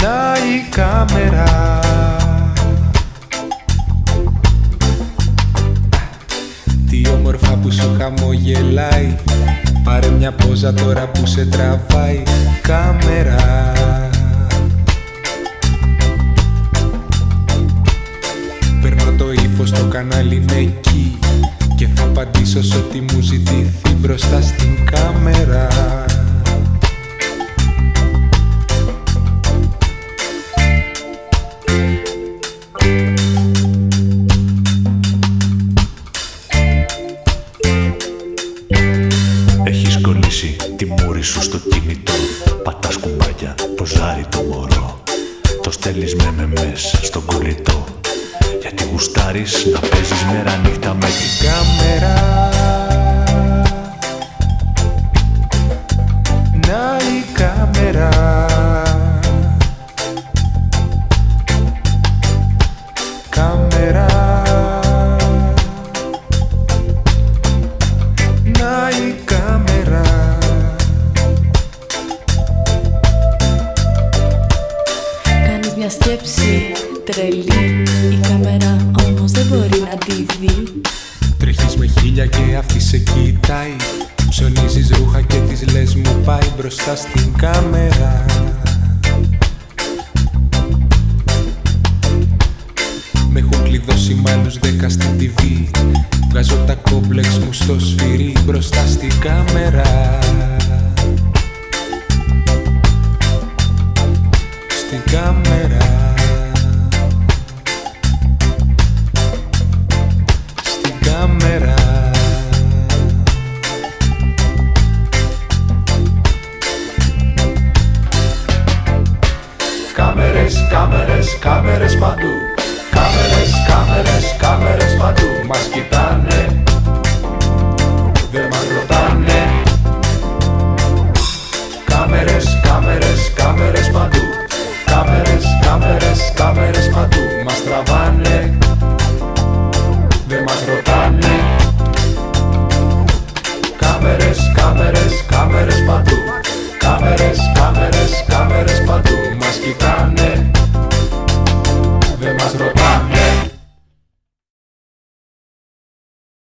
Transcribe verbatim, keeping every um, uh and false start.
Να η κάμερα. Τι όμορφα που σου χαμογελάει. Πάρε μια πόζα τώρα που σε τραβάει. Κάμερα. Παίρνω το ύφος, το κανάλι είναι εκεί και θα απαντήσω σε ό,τι μου ζητηθεί μπροστά στην κάμερα. Έχεις κολλήσει τη μούρη σου στο κινητό. Πατάς κουμπάκια, ποζάρει το μωρό. Το στέλνεις με μεμές στον κολλητό. Γιατί γουστάρεις να παίζεις μέρα νύχτα με την κάμερα. Να η κάμερα. Κάμερα. Να η κάμερα. Κάνεις μια σκέψη τρελή. Η κάμερα όμως δεν μπορεί να τη δει. Τρέχεις με χίλια και αυτή σε κοιτάει. Ψωνίζεις ρούχα και της λες μου πάει μπροστά στην κάμερα. Με έχουν κλειδώσει μ' άλλους δέκα στην τι βι. Βγάζω τα κόμπλεξ μου στο σφυρί μπροστά στην κάμερα. Στην κάμερα. Κάμερα. Κάμερες, κάμερες, κάμερες παντού. Κάμερες, κάμερες, κάμερες παντού. Μας κοιτάνε, δεν μας ρωτάνε. Κάμερες, κάμερες, κάμερες παντού. Κάμερες, κάμερες, κάμερες παντού. Μας τραβάνε, δεν μας ρωτάνε. Κάμερες, κάμερες,